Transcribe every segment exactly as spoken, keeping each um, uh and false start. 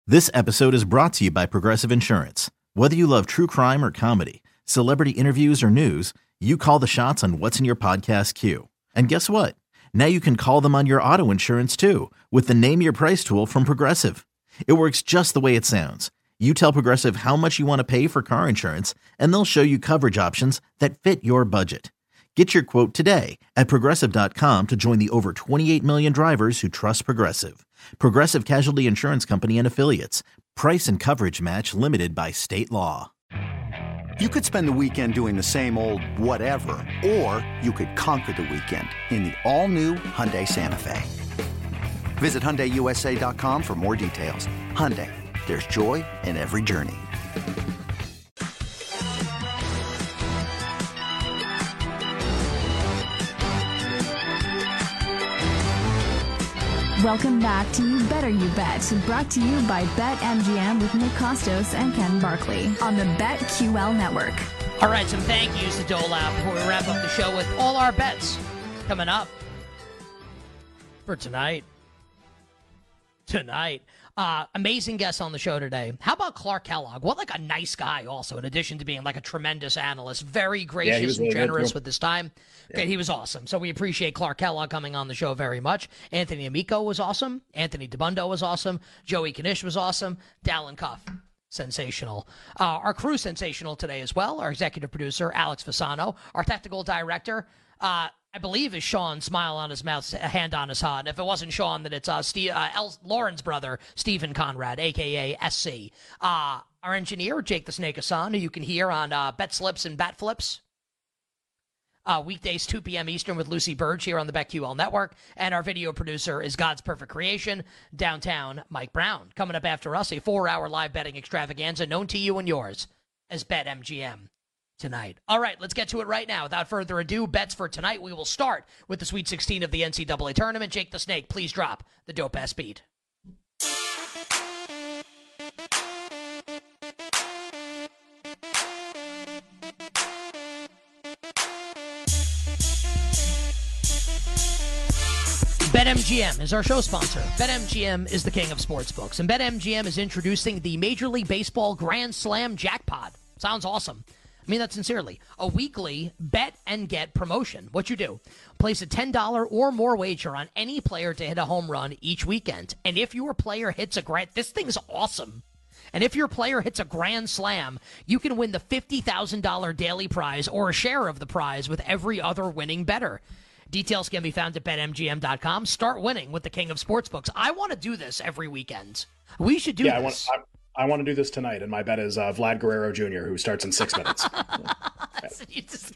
This episode is brought to you by Progressive Insurance. Whether you love true crime or comedy, celebrity interviews or news, you call the shots on what's in your podcast queue. And guess what? Now you can call them on your auto insurance too with the Name Your Price tool from Progressive. It works just the way it sounds. You tell Progressive how much you want to pay for car insurance, and they'll show you coverage options that fit your budget. Get your quote today at Progressive dot com to join the over twenty-eight million drivers who trust Progressive. Progressive Casualty Insurance Company and Affiliates. Price and coverage match limited by state law. You could spend the weekend doing the same old whatever, or you could conquer the weekend in the all-new Hyundai Santa Fe. Visit Hyundai U S A dot com for more details. Hyundai, there's joy in every journey. Welcome back to You Better You Bet, brought to you by BetMGM with Nick Costos and Ken Barkley on the BetQL network. All right, some thank yous to dole out before we wrap up the show with all our bets coming up for tonight. Tonight. Uh, amazing guest on the show today. How about Clark Kellogg? What like a nice guy also, in addition to being like a tremendous analyst. Very gracious yeah, and really generous with his time. Yeah. Okay, he was awesome. So we appreciate Clark Kellogg coming on the show very much. Anthony Amico was awesome. Anthony DeBundo was awesome. Joey Kanish was awesome. Dallin Cuff, sensational. Uh, our crew, sensational today as well. Our executive producer, Alex Fasano. Our technical director, uh, I believe is Sean, smile on his mouth, a hand on his heart. If it wasn't Sean, then it's uh, Steve, uh, El- Lauren's brother, Stephen Conrad, a k a. S C. Uh, our engineer, Jake the Snake Hassan, who you can hear on uh, Bet Slips and Bat Flips. Uh, weekdays, two p.m. Eastern with Lucy Burge here on the BetQL Network. And our video producer is God's Perfect Creation, downtown Mike Brown. Coming up after us, a four-hour live betting extravaganza known to you and yours as BetMGM. Tonight. All right, let's get to it right now. Without further ado, bets for tonight. We will start with the Sweet sixteen of the N C double A tournament. Jake the Snake, please drop the dope-ass beat. BetMGM is our show sponsor. BetMGM is the king of sportsbooks, and BetMGM is introducing the Major League Baseball Grand Slam Jackpot. Sounds awesome. I mean that sincerely. A weekly bet and get promotion. What you do, place a ten dollars or more wager on any player to hit a home run each weekend. And if your player hits a grand, this thing's awesome. And if your player hits a grand slam, you can win the fifty thousand dollars daily prize or a share of the prize with every other winning bettor. Details can be found at Bet M G M dot com. Start winning with the king of sportsbooks. I want to do this every weekend. We should do yeah, this. I want, I, I want to do this tonight, and my bet is uh, Vlad Guerrero Junior, who starts in six minutes. so you just,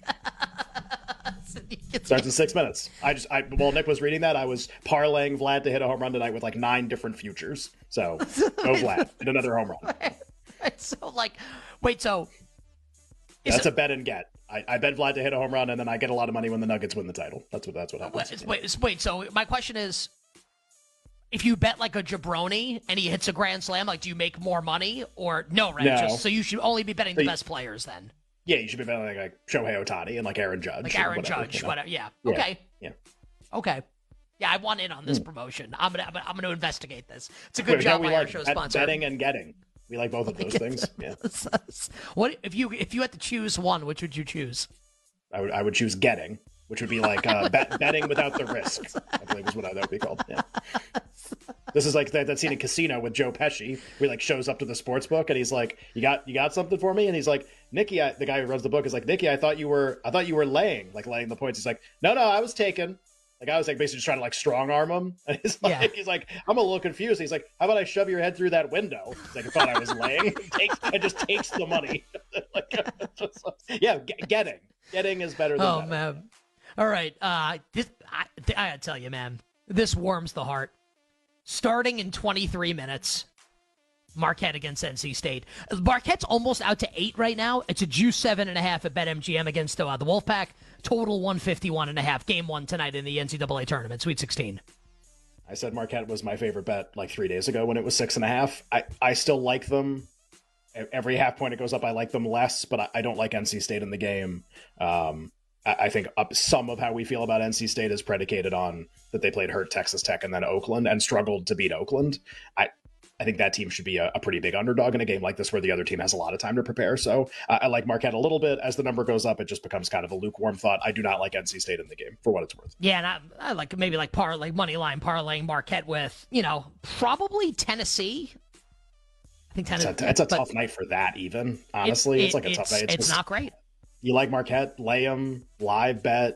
so you starts in six minutes. I just, I, while Nick was reading that, I was parlaying Vlad to hit a home run tonight with like nine different futures. So go Vlad, hit another home run. So like, wait, so that's it, a bet and get. I, I bet Vlad to hit a home run, and then I get a lot of money when the Nuggets win the title. That's what that's what happens. Wait, wait, wait so my question is, if you bet like a jabroni and he hits a grand slam, like do you make more money or no? Right. No. Just, so you should only be betting the so best players then. Yeah, you should be betting like, like Shohei Ohtani and like Aaron Judge. Like Aaron whatever, Judge, you know? whatever. Yeah. yeah. Okay. Yeah. Okay. Yeah, I want in on this mm. promotion. I'm gonna I'm gonna investigate this. It's a good Wait, job we by like our show bet, sponsor. Betting and getting. We like both of those things. Yeah. What if you if you had to choose one? Which would you choose? I would I would choose getting, which would be like uh, bet, betting without the risk. I believe is what that would be called. Yeah. This is like that, that scene in Casino with Joe Pesci, where he like shows up to the sports book and he's like, "You got you got something for me?" And he's like, "Nikki," I, the guy who runs the book is like, "Nikki, I thought you were I thought you were laying like laying the points." He's like, "No, no, I was taken." Like I was like basically just trying to like strong arm him. And he's like, yeah. he's like, I'm a little confused. He's like, how about I shove your head through that window? He's like, I thought I was laying. It takes, it just takes the money. like, just, yeah, get, getting, getting is better than. Oh betting. man! All right, uh, this I, I gotta tell you, man, this warms the heart. Starting in twenty-three minutes, Marquette against N C State. Marquette's almost out to eight right now. It's a juice seven and a half at BetMGM against uh, the Wolfpack. Total one fifty-one and a half. Game one tonight in the N C double A tournament, Sweet sixteen. I said Marquette was my favorite bet like three days ago when it was six and a half. I, I still like them. Every half point it goes up, I like them less, but I, I don't like N C State in the game. Um, I, I think up some of how we feel about N C State is predicated on that they played hurt Texas Tech and then Oakland and struggled to beat Oakland. I I think that team should be a, a pretty big underdog in a game like this where the other team has a lot of time to prepare. So uh, I like Marquette a little bit. As the number goes up, it just becomes kind of a lukewarm thought. I do not like N C State in the game for what it's worth. Yeah, and I, I like maybe like parlay, money line parlaying Marquette with, you know, probably Tennessee. I think Tennessee. It's a, it's a tough night for that even, honestly. It, it, it's like a it's, tough night. It's, it's not great. You like Marquette, lay them, live bet,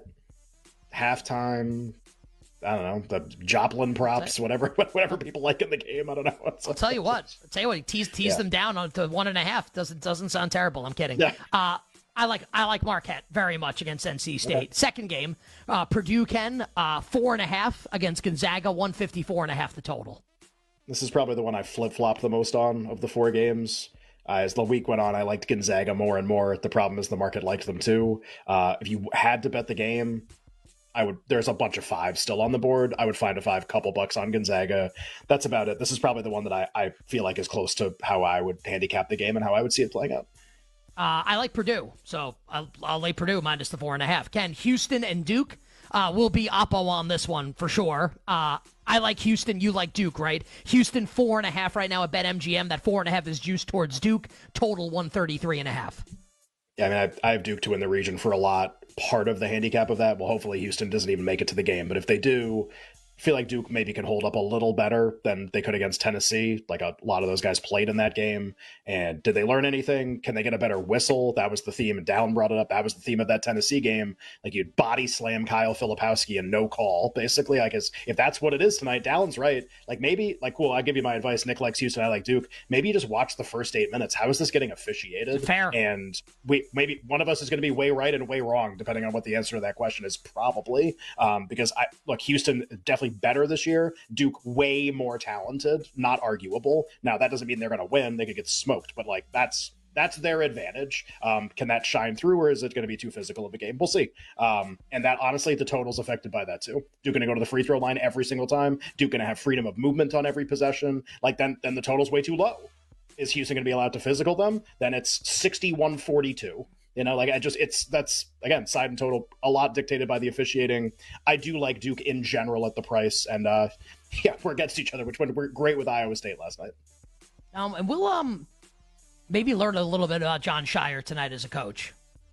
halftime, I don't know, the Joplin props, whatever whatever people like in the game. I don't know. I'll tell you what. I'll tell you what. Tease tease yeah. them down on to one and a half. Doesn't doesn't sound terrible. I'm kidding. Yeah. Uh, I like I like Marquette very much against N C State. Okay. Second game, uh, Purdue Ken uh, four and a half against Gonzaga, one fifty four and a half the total. This is probably the one I flip flopped the most on of the four games. Uh, as the week went on, I liked Gonzaga more and more. The problem is the market liked them too. Uh, if you had to bet the game, I would. There's a bunch of fives still on the board. I would find a five, couple bucks on Gonzaga. That's about it. This is probably the one that I, I feel like is close to how I would handicap the game and how I would see it playing out. Uh, I like Purdue, so I'll, I'll lay Purdue minus the four and a half. Ken, Houston and Duke uh, will be oppo on this one for sure. Uh, I like Houston. You like Duke, right? Houston four and a half right now at BetMGM. That four and a half is juiced towards Duke. Total one thirty-three and a half. Yeah, I mean, I, I have Duke to win the region for a lot. Part of the handicap of that, well, hopefully Houston doesn't even make it to the game. But if they do, I feel like Duke maybe can hold up a little better than they could against Tennessee. Like a lot of those guys played in that game. And did they learn anything? Can they get a better whistle? That was the theme. And Dallin brought it up. That was the theme of that Tennessee game. Like you'd body slam Kyle Filipowski and no call, basically. I guess if that's what it is tonight, Dallin's right. Like maybe, like, cool, I'll give you my advice. Nick likes Houston. I like Duke. Maybe you just watch the first eight minutes. How is this getting officiated? Fair. And we maybe one of us is going to be way right and way wrong, depending on what the answer to that question is, probably. Um, because I look, Houston definitely better this year. Duke way more talented, not arguable. Now that doesn't mean they're going to win. They could get smoked, but like that's that's their advantage. Um, can that shine through, or is it going to be too physical of a game? We'll see. Um, and that honestly, the total's affected by that too. Duke going to go to the free throw line every single time. Duke going to have freedom of movement on every possession. Like then, then the total's way too low. Is Houston going to be allowed to physical them? Then it's sixty-one forty-two. You know, like I just, it's, that's, again, side and total, a lot dictated by the officiating. I do like Duke in general at the price. And uh, yeah, we're against each other, which went great with Iowa State last night. Um, and we'll um maybe learn a little bit about John Shire tonight as a coach.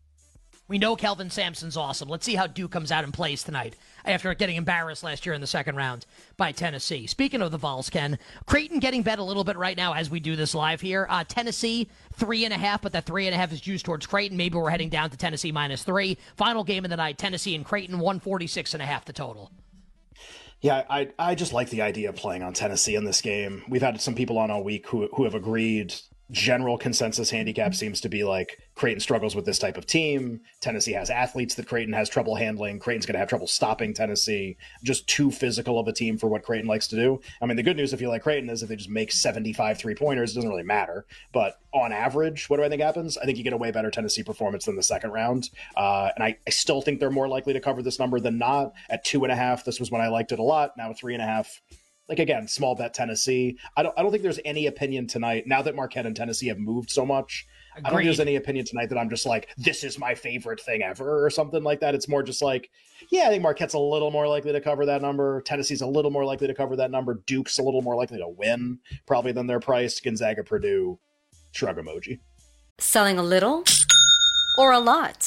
We know Kelvin Sampson's awesome. Let's see how Duke comes out and plays tonight after getting embarrassed last year in the second round by Tennessee. Speaking of the Vols, Ken, Creighton getting bet a little bit right now as we do this live here. Uh, Tennessee, three and a half, but that three and a half is juiced towards Creighton. Maybe we're heading down to Tennessee minus three. Final game of the night, Tennessee and Creighton, one forty-six and a half the total. Yeah, I I just like the idea of playing on Tennessee in this game. We've had some people on all week who who have agreed. General consensus handicap seems to be like Creighton struggles with this type of team. Tennessee has athletes that Creighton has trouble handling. Creighton's going to have trouble stopping Tennessee. Just too physical of a team for what Creighton likes to do. I mean, the good news if you like Creighton is if they just make seventy-five three-pointers, it doesn't really matter. But on average, what do I think happens? I think you get a way better Tennessee performance than the second round. Uh, and I, I still think they're more likely to cover this number than not. At two and a half, this was when I liked it a lot. Now at three and a half, like, again, small bet Tennessee. I don't I don't think there's any opinion tonight, now that Marquette and Tennessee have moved so much, Agreed. I don't think there's any opinion tonight that I'm just like, this is my favorite thing ever or something like that. It's more just like, yeah, I think Marquette's a little more likely to cover that number. Tennessee's a little more likely to cover that number. Duke's a little more likely to win, probably, than their price. Gonzaga, Purdue, shrug emoji. Selling a little or a lot?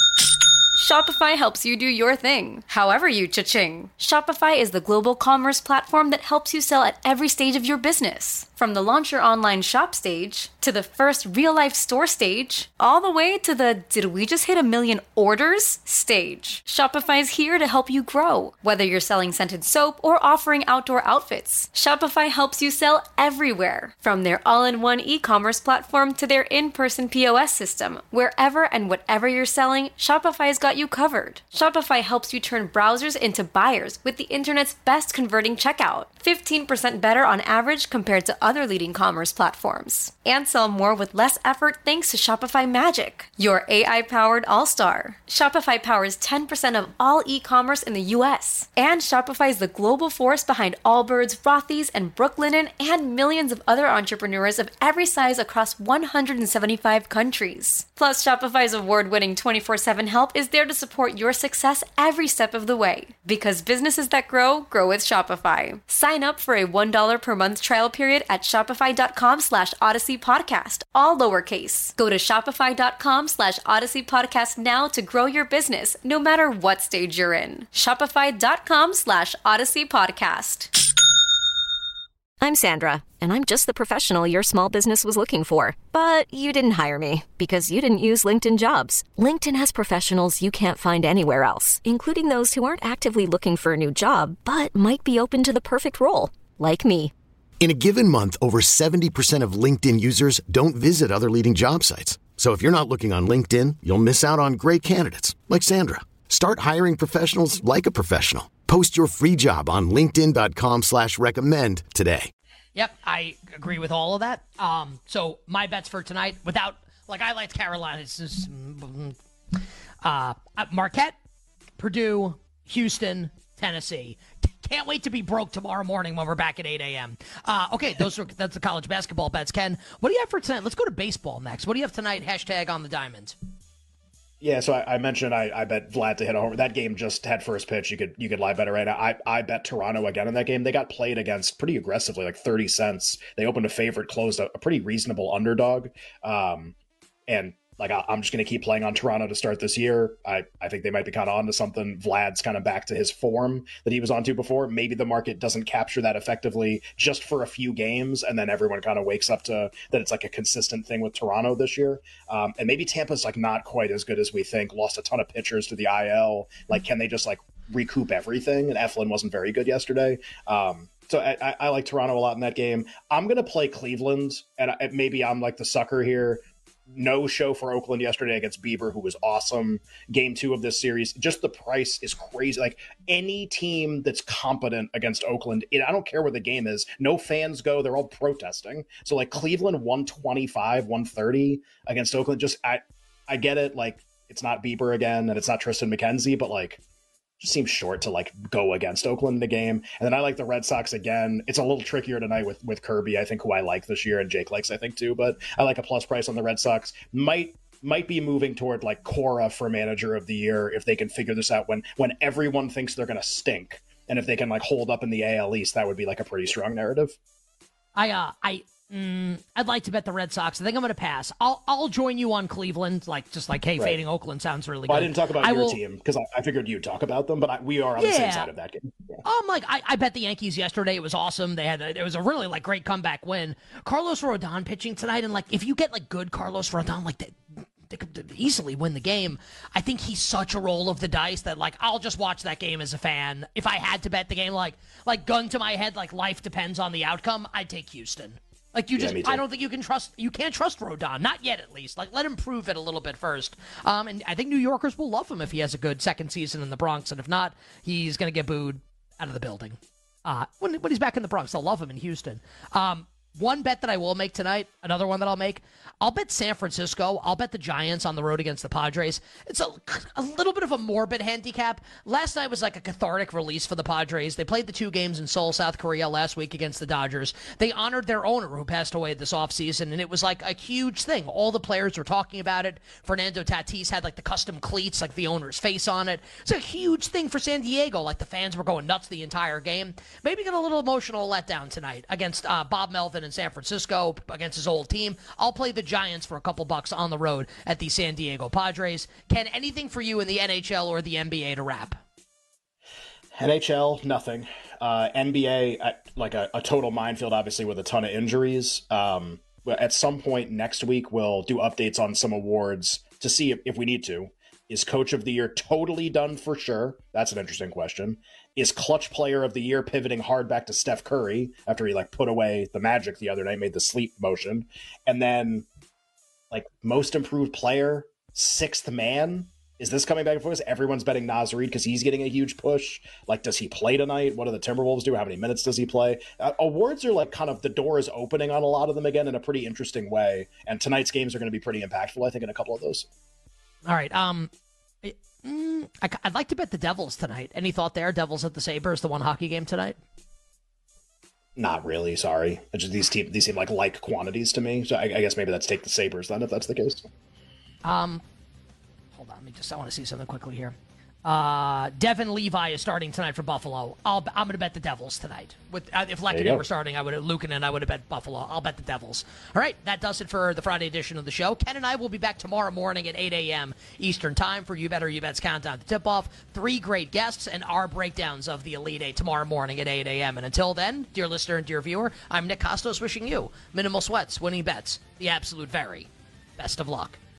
Shopify helps you do your thing, however you cha-ching. Shopify is the global commerce platform that helps you sell at every stage of your business. From the launch your online shop stage, to the first real-life store stage, all the way to the did we just hit a million orders stage. Shopify is here to help you grow. Whether you're selling scented soap or offering outdoor outfits, Shopify helps you sell everywhere. From their all-in-one e-commerce platform to their in-person P O S system, wherever and whatever you're selling, Shopify's got you covered. Shopify helps you turn browsers into buyers with the internet's best converting checkout. fifteen percent better on average compared to other leading commerce platforms. And sell more with less effort thanks to Shopify Magic, your A I-powered all-star. Shopify powers ten percent of all e-commerce in the U S. And Shopify is the global force behind Allbirds, Rothy's, and Brooklinen, and millions of other entrepreneurs of every size across one hundred seventy-five countries. Plus, Shopify's award-winning twenty-four seven help is there to support your success every step of the way. Because businesses that grow, grow with Shopify. Sign up for a one dollar per month trial period at at shopify.com slash Odyssey Podcast, all lowercase. Go to shopify.com slash Odyssey Podcast now to grow your business, no matter what stage you're in. Shopify.com slash Odyssey Podcast. I'm Sandra, and I'm just the professional your small business was looking for. But you didn't hire me because you didn't use LinkedIn Jobs. LinkedIn has professionals you can't find anywhere else, including those who aren't actively looking for a new job, but might be open to the perfect role, like me. In a given month, over seventy percent of LinkedIn users don't visit other leading job sites. So if you're not looking on LinkedIn, you'll miss out on great candidates, like Sandra. Start hiring professionals like a professional. Post your free job on linkedin.com slash recommend today. Yep, I agree with all of that. Um, so my bets for tonight, without, like I liked Carolina. It's just, uh, Marquette, Purdue, Houston, Tennessee. Can't wait to be broke tomorrow morning when we're back at eight a.m. Uh, okay, those are that's the college basketball bets. Ken, what do you have for tonight? Let's go to baseball next. What do you have tonight? Hashtag on the diamonds. Yeah, so I, I mentioned I, I bet Vlad to hit a home. That game just had first pitch. You could you could lie better right now. I, I bet Toronto again in that game. They got played against pretty aggressively, like thirty cents. They opened a favorite, closed a, a pretty reasonable underdog. Um, and like I, I'm just going to keep playing on Toronto to start this year. I, I think they might be kind of onto something. Vlad's kind of back to his form that he was onto before. Maybe the market doesn't capture that effectively just for a few games, and then everyone kind of wakes up to that it's like a consistent thing with Toronto this year. Um, and maybe Tampa's like not quite as good as we think. Lost a ton of pitchers to the I L. Like, can they just like recoup everything? And Eflin wasn't very good yesterday. Um, So I, I, I like Toronto a lot in that game. I'm going to play Cleveland, and I, maybe I'm like the sucker here. No show for Oakland yesterday against Bieber, who was awesome. Game two of this series, just the price is crazy. Like any team that's competent against Oakland, it, I don't care where the game is. No fans go. They're all protesting. So like Cleveland one twenty-five, one thirty against Oakland. Just I, I get it. Like it's not Bieber again, and it's not Tristan McKenzie, but like just seems short to like go against Oakland in the game. And then I like the Red Sox again. It's a little trickier tonight with, with Kirby, I think, who I like this year, and Jake likes, I think, too. But I like a plus price on the Red Sox. Might might be moving toward like Cora for manager of the year if they can figure this out when when everyone thinks they're going to stink. And if they can like hold up in the A L East, that would be like a pretty strong narrative. I uh I Mm, I'd like to bet the Red Sox. I think I'm going to pass. I'll I'll join you on Cleveland. Like just like hey, right. Fading Oakland sounds really well, good. I didn't talk about I your will, team because I, I figured you'd talk about them, but I, we are on yeah. the same side of that game. Yeah. Um, like I, I bet the Yankees yesterday. It was awesome. They had a, it was a really like great comeback win. Carlos Rodon pitching tonight, and like if you get like good Carlos Rodon, like that. They could easily win the game. I think he's such a roll of the dice that like I'll just watch that game as a fan. If I had to bet the game, like like gun to my head, like life depends on the outcome, I'd take Houston. Like you just, yeah, I don't think you can trust. You can't trust Rodon, not yet at least. Like let him prove it a little bit first. Um, and I think New Yorkers will love him if he has a good second season in the Bronx, and if not, he's gonna get booed out of the building. Uh, when when he's back in the Bronx, they'll love him in Houston. Um. One bet that I will make tonight, another one that I'll make, I'll bet San Francisco. I'll bet the Giants on the road against the Padres. It's a, a little bit of a morbid handicap. Last night was like a cathartic release for the Padres. They played the two games in Seoul, South Korea last week against the Dodgers. They honored their owner who passed away this offseason, and it was like a huge thing. All the players were talking about it. Fernando Tatis had like the custom cleats, like the owner's face on it. It's a huge thing for San Diego. Like the fans were going nuts the entire game. Maybe get a little emotional letdown tonight against uh, Bob Melvin in San Francisco against his old team. I'll play the Giants for a couple bucks on the road at the San Diego Padres. Ken, anything for you in the N H L or the N B A to wrap? N H L, nothing. Uh, N B A, like a, a total minefield, obviously, with a ton of injuries. Um, at some point next week, we'll do updates on some awards to see if, if we need to. Is Coach of the Year totally done for sure? That's an interesting question. Is Clutch Player of the Year pivoting hard back to Steph Curry after he like put away the Magic the other night, made the sleep motion? And then like Most Improved Player, Sixth Man. Is this coming back and forth? Everyone's betting Naz Reid because he's getting a huge push. Like, does he play tonight? What do the Timberwolves do? How many minutes does he play? Uh, awards are like kind of the door is opening on a lot of them again in a pretty interesting way. And tonight's games are going to be pretty impactful, I think, in a couple of those. All right. Um, mm, I, I'd like to bet the Devils tonight. Any thought there? Devils at the Sabres, the one hockey game tonight? Not really. Sorry. It's just these team, these seem like like quantities to me. So I, I guess maybe let's take the Sabres then, if that's the case. Um, hold on. Let me just. I want to see something quickly here. Uh, Devin Levi is starting tonight for Buffalo. I'll, I'm going to bet the Devils tonight. With uh, if Lehkonen were starting, I would have Luukkonen and I would have bet Buffalo. I'll bet the Devils. All right, that does it for the Friday edition of the show. Ken and I will be back tomorrow morning at eight a.m. Eastern Time for You Better You Bet's Countdown to Tip-Off. Three great guests and our breakdowns of the Elite Eight tomorrow morning at eight a.m. And until then, dear listener and dear viewer, I'm Nick Kostos wishing you minimal sweats, winning bets, the absolute very best of luck.